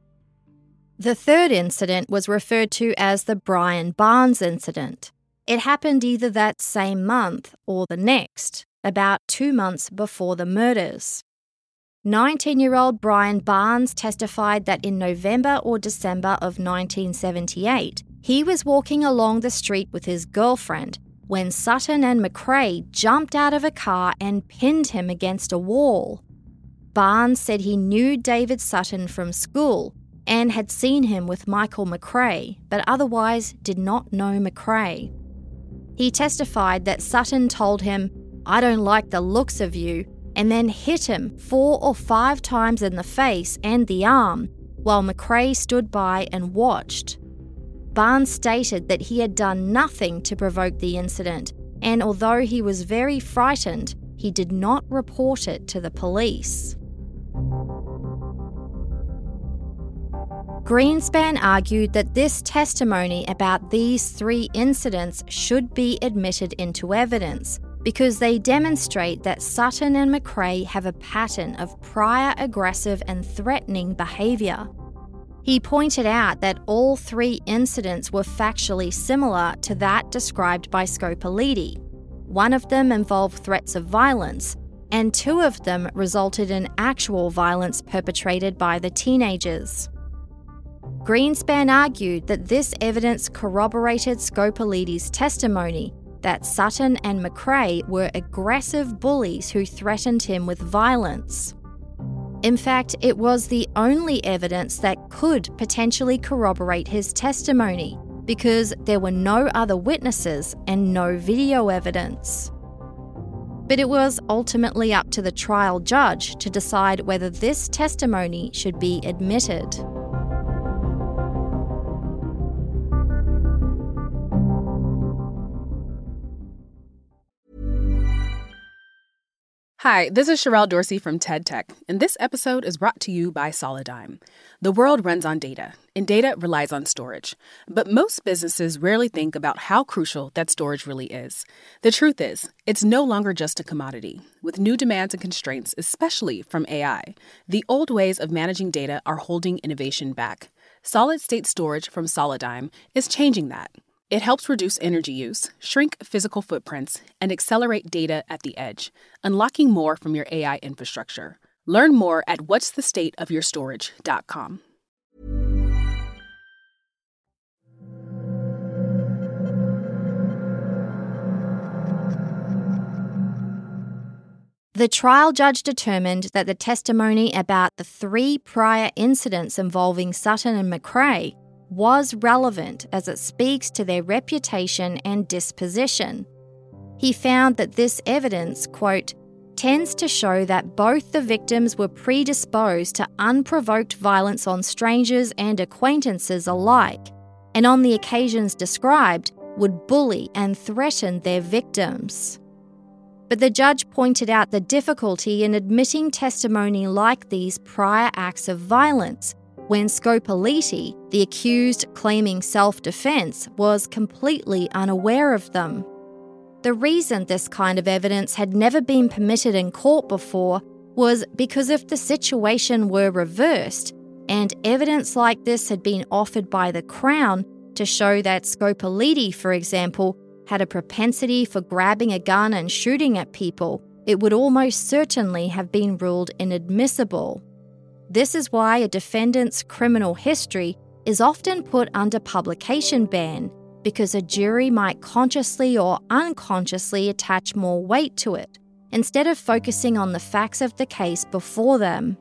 The third incident was referred to as the Brian Barnes incident. It happened either that same month or the next, about 2 months before the murders. 19-year-old Brian Barnes testified that in November or December of 1978, he was walking along the street with his girlfriend when Sutton and McRae jumped out of a car and pinned him against a wall. Barnes said he knew David Sutton from school and had seen him with Michael McRae, but otherwise did not know McRae. He testified that Sutton told him, "I don't like the looks of you," and then hit him 4 or 5 times in the face and the arm, while McRae stood by and watched. Barnes stated that he had done nothing to provoke the incident, and although he was very frightened, he did not report it to the police. Greenspan argued that this testimony about these 3 incidents should be admitted into evidence, because they demonstrate that Sutton and McRae have a pattern of prior aggressive and threatening behaviour. He pointed out that all 3 incidents were factually similar to that described by Scopolidi. One of them involved threats of violence, and 2 of them resulted in actual violence perpetrated by the teenagers. Greenspan argued that this evidence corroborated Scopolidi's testimony that Sutton and McRae were aggressive bullies who threatened him with violence. In fact, it was the only evidence that could potentially corroborate his testimony, because there were no other witnesses and no video evidence. But it was ultimately up to the trial judge to decide whether this testimony should be admitted. Hi, this is Sherelle Dorsey from TED Tech, and this episode is brought to you by Solidigm. The world runs on data, and data relies on storage. But most businesses rarely think about how crucial that storage really is. The truth is, it's no longer just a commodity. With new demands and constraints, especially from AI, the old ways of managing data are holding innovation back. Solid-state storage from Solidigm is changing that. It helps reduce energy use, shrink physical footprints, and accelerate data at the edge, unlocking more from your AI infrastructure. Learn more at whatsthestateofyourstorage.com. The trial judge determined that the testimony about the 3 prior incidents involving Sutton and McRae was relevant as it speaks to their reputation and disposition. He found that this evidence, quote, tends to show that both the victims were predisposed to unprovoked violence on strangers and acquaintances alike, and on the occasions described, would bully and threaten their victims. But the judge pointed out the difficulty in admitting testimony like these prior acts of violence, when Scopoliti, the accused claiming self-defense, was completely unaware of them. The reason this kind of evidence had never been permitted in court before was because if the situation were reversed, and evidence like this had been offered by the Crown to show that Scopoliti, for example, had a propensity for grabbing a gun and shooting at people, it would almost certainly have been ruled inadmissible. This is why a defendant's criminal history is often put under publication ban, because a jury might consciously or unconsciously attach more weight to it, instead of focusing on the facts of the case before them.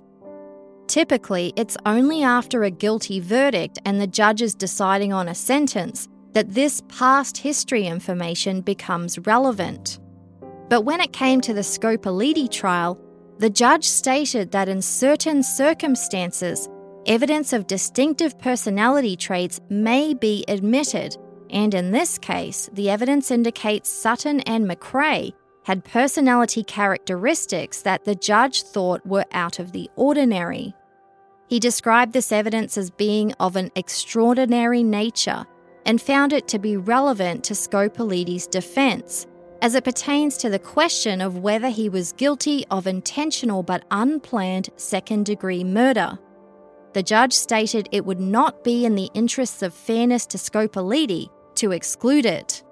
Typically, it's only after a guilty verdict and the judge is deciding on a sentence that this past history information becomes relevant. But when it came to the Scopoliti trial, the judge stated that in certain circumstances, evidence of distinctive personality traits may be admitted, and in this case, the evidence indicates Sutton and McRae had personality characteristics that the judge thought were out of the ordinary. He described this evidence as being of an extraordinary nature and found it to be relevant to Scopoliti's defense, as it pertains to the question of whether he was guilty of intentional but unplanned second-degree murder. The judge stated it would not be in the interests of fairness to Scopoliti to exclude it.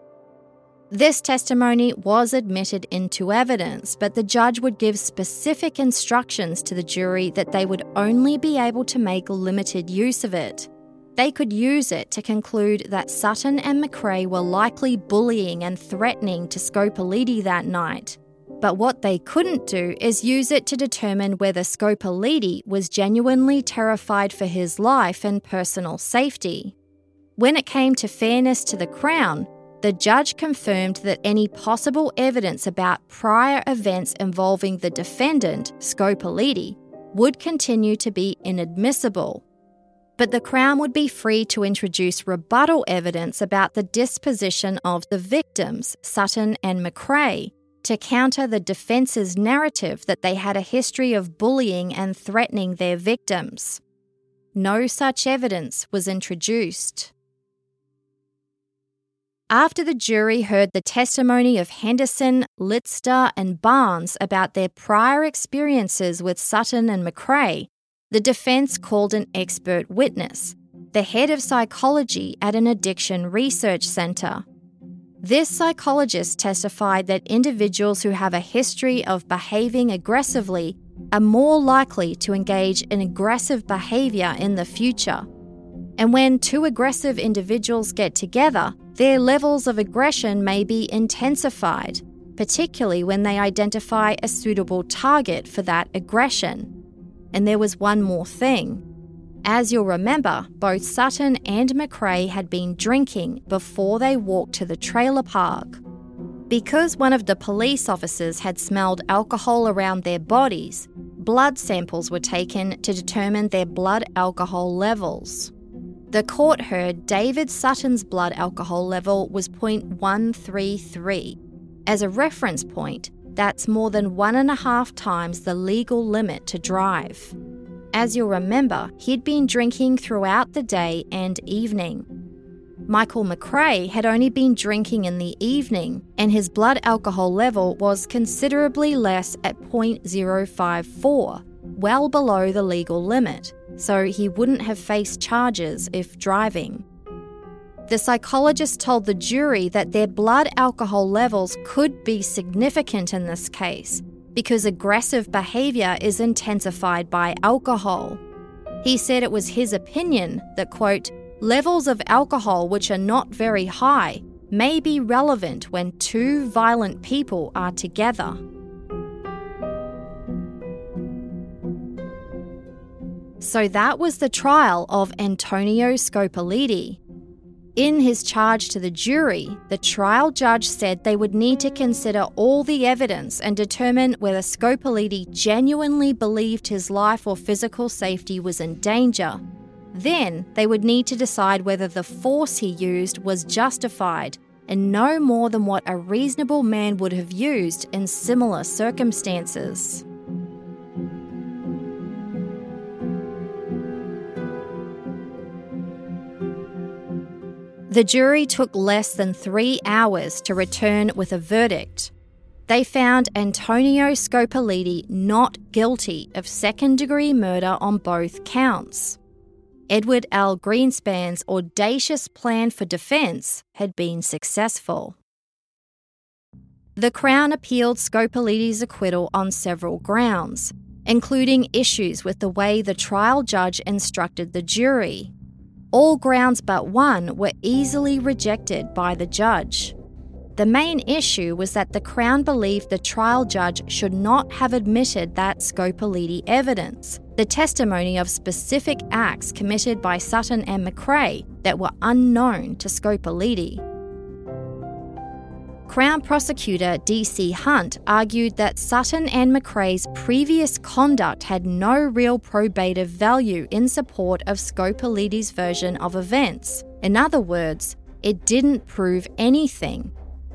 This testimony was admitted into evidence, but the judge would give specific instructions to the jury that they would only be able to make limited use of it. They could use it to conclude that Sutton and McRae were likely bullying and threatening to Scopoliti that night. But what they couldn't do is use it to determine whether Scopoliti was genuinely terrified for his life and personal safety. When it came to fairness to the Crown, the judge confirmed that any possible evidence about prior events involving the defendant, Scopoliti, would continue to be inadmissible. But the Crown would be free to introduce rebuttal evidence about the disposition of the victims, Sutton and McRae, to counter the defence's narrative that they had a history of bullying and threatening their victims. No such evidence was introduced. After the jury heard the testimony of Henderson, Litster, and Barnes about their prior experiences with Sutton and McRae, the defense called an expert witness, the head of psychology at an addiction research centre. This psychologist testified that individuals who have a history of behaving aggressively are more likely to engage in aggressive behaviour in the future. And when 2 aggressive individuals get together, their levels of aggression may be intensified, particularly when they identify a suitable target for that aggression. And there was one more thing. As you'll remember, both Sutton and McRae had been drinking before they walked to the trailer park. Because one of the police officers had smelled alcohol around their bodies, blood samples were taken to determine their blood alcohol levels. The court heard David Sutton's blood alcohol level was 0.133. As a reference point, that's more than 1.5 times the legal limit to drive. As you'll remember, he'd been drinking throughout the day and evening. Michael McRae had only been drinking in the evening, and his blood alcohol level was considerably less at 0.054, well below the legal limit, so he wouldn't have faced charges if driving. The psychologist told the jury that their blood alcohol levels could be significant in this case because aggressive behaviour is intensified by alcohol. He said it was his opinion that, quote, levels of alcohol which are not very high may be relevant when two violent people are together. So that was the trial of Antonio Scopolidi. In his charge to the jury, the trial judge said they would need to consider all the evidence and determine whether Scopolidi genuinely believed his life or physical safety was in danger. Then they would need to decide whether the force he used was justified and no more than what a reasonable man would have used in similar circumstances. The jury took less than 3 hours to return with a verdict. They found Antonio Scopolidi not guilty of second-degree murder on both counts. Edward L. Greenspan's audacious plan for defence had been successful. The Crown appealed Scopolidi's acquittal on several grounds, including issues with the way the trial judge instructed the jury. All grounds but one were easily rejected by the judge. The main issue was that the Crown believed the trial judge should not have admitted that Scopolidi evidence, the testimony of specific acts committed by Sutton and McRae that were unknown to Scopolidi. Crown prosecutor D.C. Hunt argued that Sutton and McRae's previous conduct had no real probative value in support of Scopolidi's version of events. In other words, it didn't prove anything.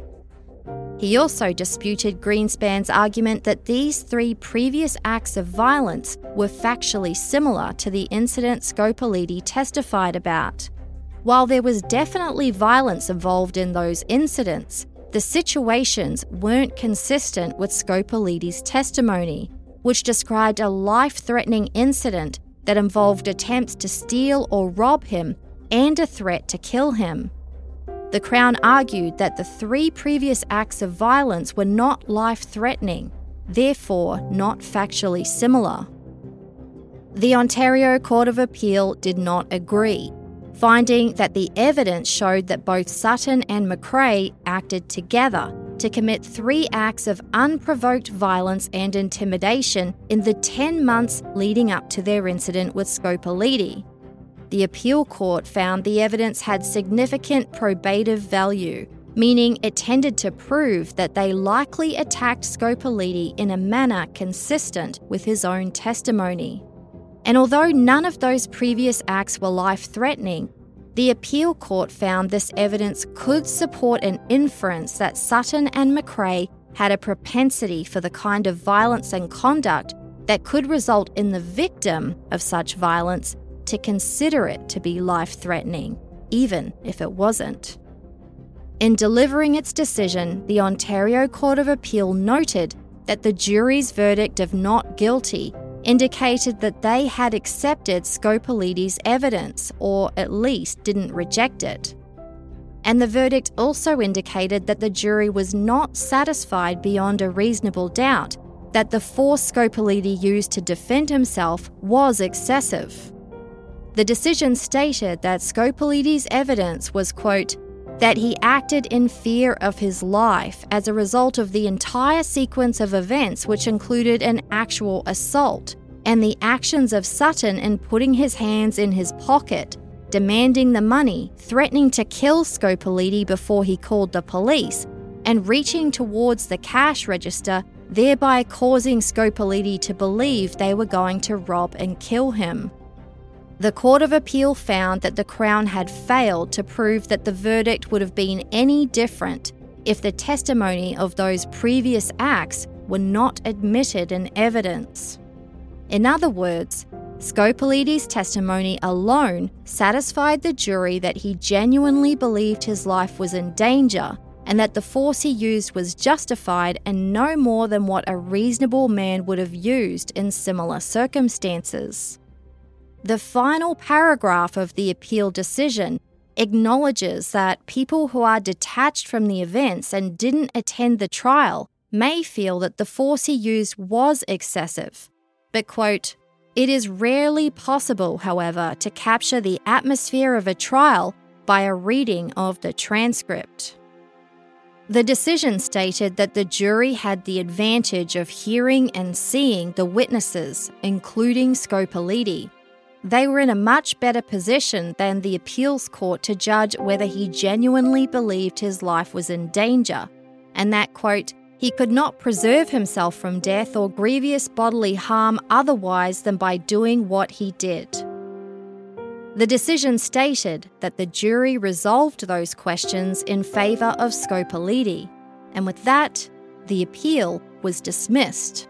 He also disputed Greenspan's argument that these 3 previous acts of violence were factually similar to the incident Scopolidi testified about. While there was definitely violence involved in those incidents, the situations weren't consistent with Scopolidi's testimony, which described a life-threatening incident that involved attempts to steal or rob him and a threat to kill him. The Crown argued that the 3 previous acts of violence were not life-threatening, therefore not factually similar. The Ontario Court of Appeal did not agree, finding that the evidence showed that both Sutton and McRae acted together to commit 3 acts of unprovoked violence and intimidation in the 10 months leading up to their incident with Scopolidi. The appeal court found the evidence had significant probative value, meaning it tended to prove that they likely attacked Scopolidi in a manner consistent with his own testimony. And although none of those previous acts were life-threatening, the appeal court found this evidence could support an inference that Sutton and McRae had a propensity for the kind of violence and conduct that could result in the victim of such violence to consider it to be life-threatening, even if it wasn't. In delivering its decision, the Ontario Court of Appeal noted that the jury's verdict of not guilty indicated that they had accepted Scopolidi's evidence, or at least didn't reject it. And the verdict also indicated that the jury was not satisfied beyond a reasonable doubt that the force Scopolidi used to defend himself was excessive. The decision stated that Scopolidi's evidence was, quote, that he acted in fear of his life as a result of the entire sequence of events, which included an actual assault, and the actions of Sutton in putting his hands in his pocket, demanding the money, threatening to kill Scopolidi before he called the police, and reaching towards the cash register, thereby causing Scopoliti to believe they were going to rob and kill him. The Court of Appeal found that the Crown had failed to prove that the verdict would have been any different if the testimony of those previous acts were not admitted in evidence. In other words, Scopoliti's testimony alone satisfied the jury that he genuinely believed his life was in danger and that the force he used was justified and no more than what a reasonable man would have used in similar circumstances. The final paragraph of the appeal decision acknowledges that people who are detached from the events and didn't attend the trial may feel that the force he used was excessive. But, quote, "It is rarely possible, however, to capture the atmosphere of a trial by a reading of the transcript." The decision stated that the jury had the advantage of hearing and seeing the witnesses, including Scopoliti. They were in a much better position than the appeals court to judge whether he genuinely believed his life was in danger, and that, quote, "he could not preserve himself from death or grievous bodily harm otherwise than by doing what he did." The decision stated that the jury resolved those questions in favour of Scopoliti, and with that, the appeal was dismissed.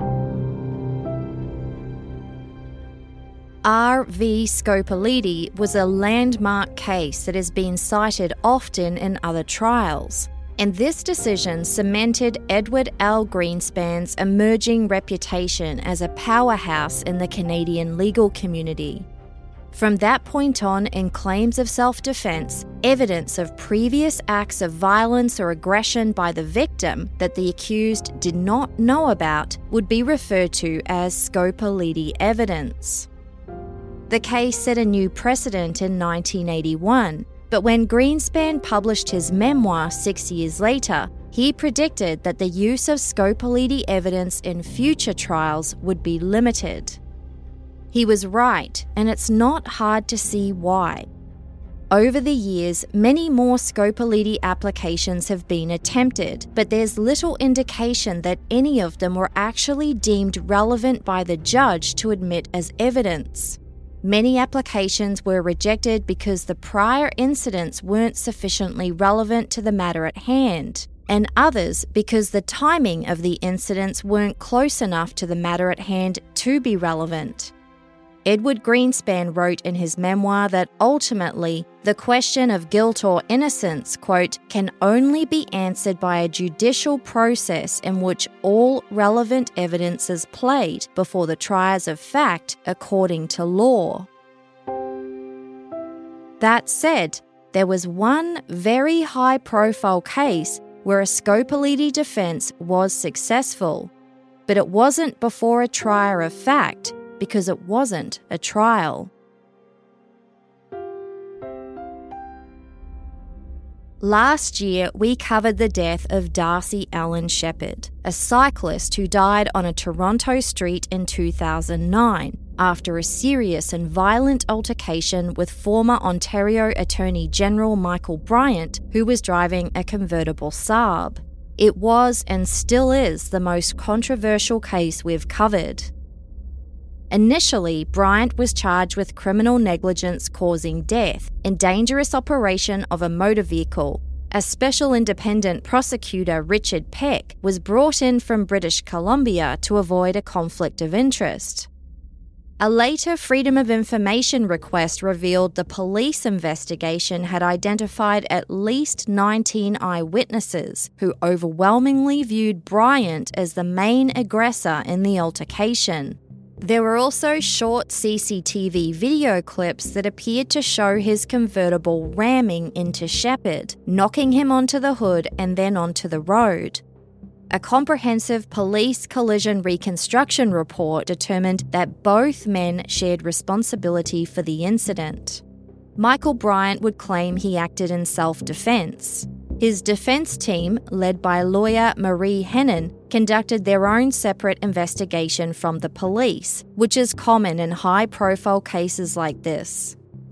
R. v. Scopoliti was a landmark case that has been cited often in other trials, and this decision cemented Edward L. Greenspan's emerging reputation as a powerhouse in the Canadian legal community. From that point on, in claims of self-defence, evidence of previous acts of violence or aggression by the victim that the accused did not know about would be referred to as Scopoliti evidence. The case set a new precedent in 1981, but when Greenspan published his memoir 6 years later, he predicted that the use of Scopoliti evidence in future trials would be limited. He was right, and it's not hard to see why. Over the years, many more Scopoliti applications have been attempted, but there's little indication that any of them were actually deemed relevant by the judge to admit as evidence. Many applications were rejected because the prior incidents weren't sufficiently relevant to the matter at hand, and others because the timing of the incidents weren't close enough to the matter at hand to be relevant. Edward Greenspan wrote in his memoir that ultimately, the question of guilt or innocence, quote, "can only be answered by a judicial process in which all relevant evidence is played before the triers of fact according to law." That said, there was one very high-profile case where a Scopoliti defence was successful, but it wasn't before a trier of fact, because it wasn't a trial. Last year, we covered the death of Darcy Allen Shepherd, a cyclist who died on a Toronto street in 2009 after a serious and violent altercation with former Ontario Attorney General Michael Bryant, who was driving a convertible Saab. It was and still is the most controversial case we've covered. Initially, Bryant was charged with criminal negligence causing death and dangerous operation of a motor vehicle. A special independent prosecutor, Richard Peck, was brought in from British Columbia to avoid a conflict of interest. A later Freedom of Information request revealed the police investigation had identified at least 19 eyewitnesses who overwhelmingly viewed Bryant as the main aggressor in the altercation. There were also short CCTV video clips that appeared to show his convertible ramming into Shepherd, knocking him onto the hood and then onto the road. A comprehensive police collision reconstruction report determined that both men shared responsibility for the incident. Michael Bryant would claim he acted in self-defense. His defense team, led by lawyer Marie Henein, conducted their own separate investigation from the police, which is common in high-profile cases like this.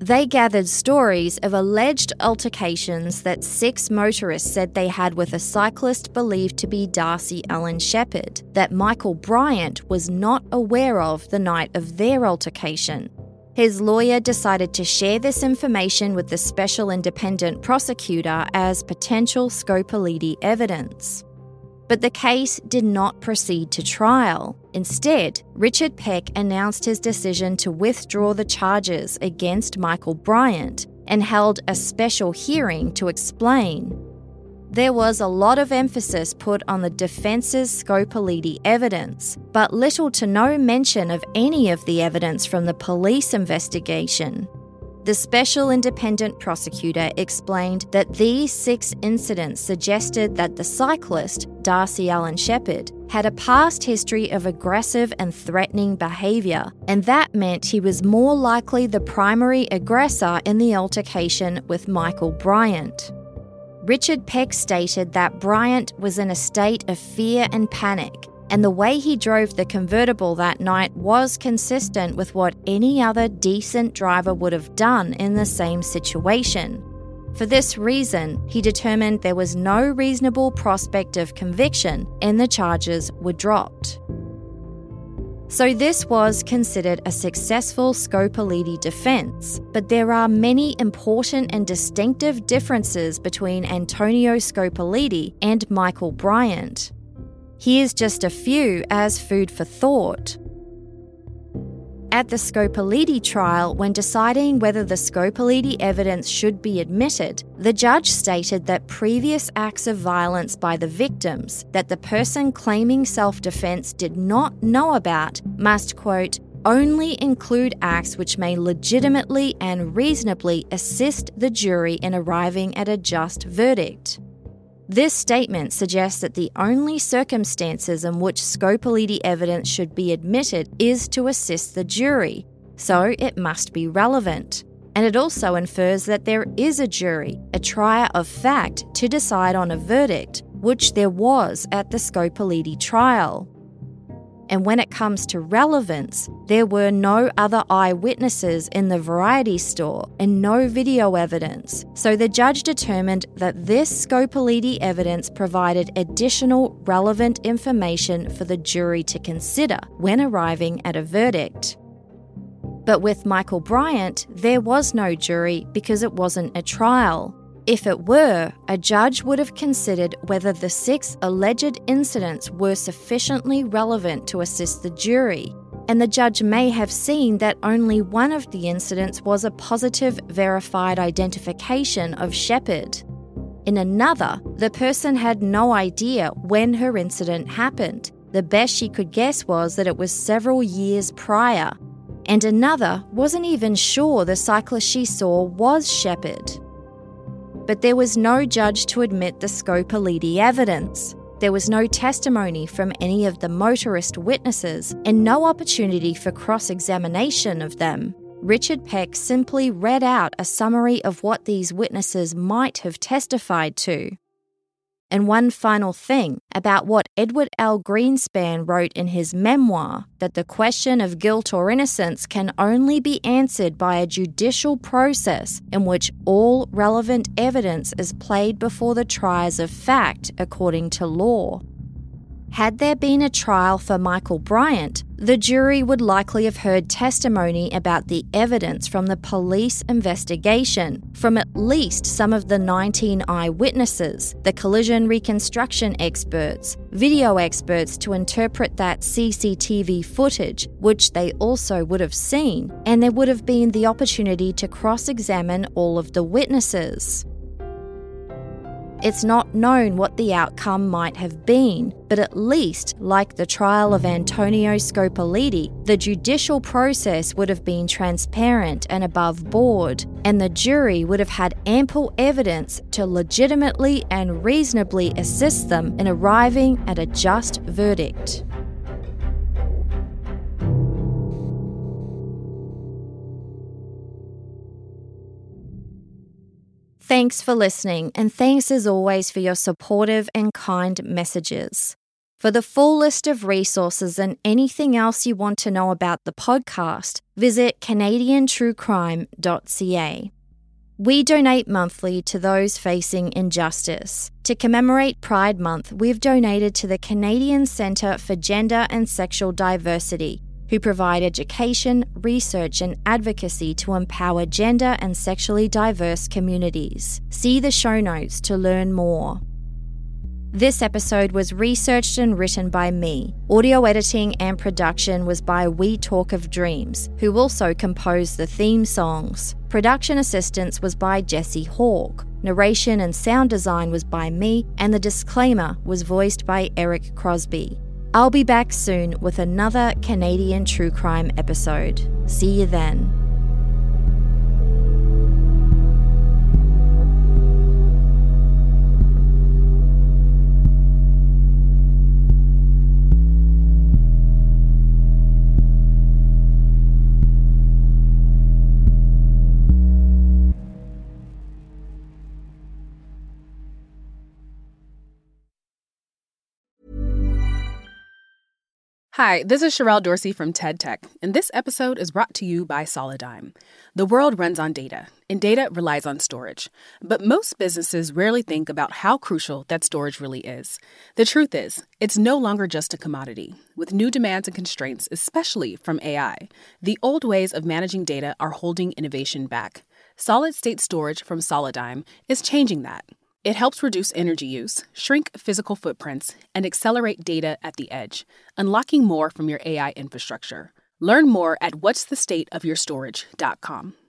They gathered stories of alleged altercations that 6 motorists said they had with a cyclist believed to be Darcy Allen Shepherd that Michael Bryant was not aware of the night of their altercation. His lawyer decided to share this information with the Special Independent Prosecutor as potential Scopolidi evidence. But the case did not proceed to trial. Instead, Richard Peck announced his decision to withdraw the charges against Michael Bryant and held a special hearing to explain. There was a lot of emphasis put on the defence's Scopolidi evidence, but little to no mention of any of the evidence from the police investigation. The Special Independent Prosecutor explained that these 6 incidents suggested that the cyclist, Darcy Allen Shepherd, had a past history of aggressive and threatening behaviour, and that meant he was more likely the primary aggressor in the altercation with Michael Bryant. Richard Peck stated that Bryant was in a state of fear and panic, and the way he drove the convertible that night was consistent with what any other decent driver would have done in the same situation. For this reason, he determined there was no reasonable prospect of conviction and the charges were dropped. So this was considered a successful Scopolidi defence, but there are many important and distinctive differences between Antonio Scopolidi and Michael Bryant. Here's just a few as food for thought. At the Scopolidi trial, when deciding whether the Scopolidi evidence should be admitted, the judge stated that previous acts of violence by the victims that the person claiming self-defense did not know about must, quote, only include acts which may legitimately and reasonably assist the jury in arriving at a just verdict. This statement suggests that the only circumstances in which Scopolidi evidence should be admitted is to assist the jury, so it must be relevant. And it also infers that there is a jury, a trier of fact, to decide on a verdict, which there was at the Scopolidi trial. And when it comes to relevance, there were no other eyewitnesses in the variety store and no video evidence, so the judge determined that this Scopolidi evidence provided additional relevant information for the jury to consider when arriving at a verdict. But with Michael Bryant, there was no jury because it wasn't a trial. If it were, a judge would have considered whether the 6 alleged incidents were sufficiently relevant to assist the jury, and the judge may have seen that only one of the incidents was a positive verified identification of Shepherd. In another, the person had no idea when her incident happened. The best she could guess was that it was several years prior. And another wasn't even sure the cyclist she saw was Shepherd. But there was no judge to admit the Scopolidi evidence. There was no testimony from any of the motorist witnesses and no opportunity for cross-examination of them. Richard Peck simply read out a summary of what these witnesses might have testified to. And one final thing about what Edward L. Greenspan wrote in his memoir, that the question of guilt or innocence can only be answered by a judicial process in which all relevant evidence is played before the triers of fact according to law. Had there been a trial for Michael Bryant, the jury would likely have heard testimony about the evidence from the police investigation from at least some of the 19 eyewitnesses, the collision reconstruction experts, video experts to interpret that CCTV footage, which they also would have seen, and there would have been the opportunity to cross-examine all of the witnesses. It's not known what the outcome might have been, but at least, like the trial of Antonio Scopolidi, the judicial process would have been transparent and above board, and the jury would have had ample evidence to legitimately and reasonably assist them in arriving at a just verdict. Thanks for listening, and thanks as always for your supportive and kind messages. For the full list of resources and anything else you want to know about the podcast, visit canadiantruecrime.ca. We donate monthly to those facing injustice. To commemorate Pride Month, we've donated to the Canadian Centre for Gender and Sexual Diversity, who provide education, research and advocacy to empower gender and sexually diverse communities. See the show notes to learn more. This episode was researched and written by me. Audio editing and production was by We Talk of Dreams, who also composed the theme songs. Production assistance was by Jesse Hawke. Narration and sound design was by me, and the disclaimer was voiced by Eric Crosby. I'll be back soon with another Canadian True Crime episode. See you then. Hi, this is Sherelle Dorsey from TED Tech, and this episode is brought to you by Solidigm. The world runs on data, and data relies on storage. But most businesses rarely think about how crucial that storage really is. The truth is, it's no longer just a commodity. With new demands and constraints, especially from AI, the old ways of managing data are holding innovation back. Solid-state storage from Solidigm is changing that. It helps reduce energy use, shrink physical footprints, and accelerate data at the edge, unlocking more from your AI infrastructure. Learn more at whatsthestateofyourstorage.com.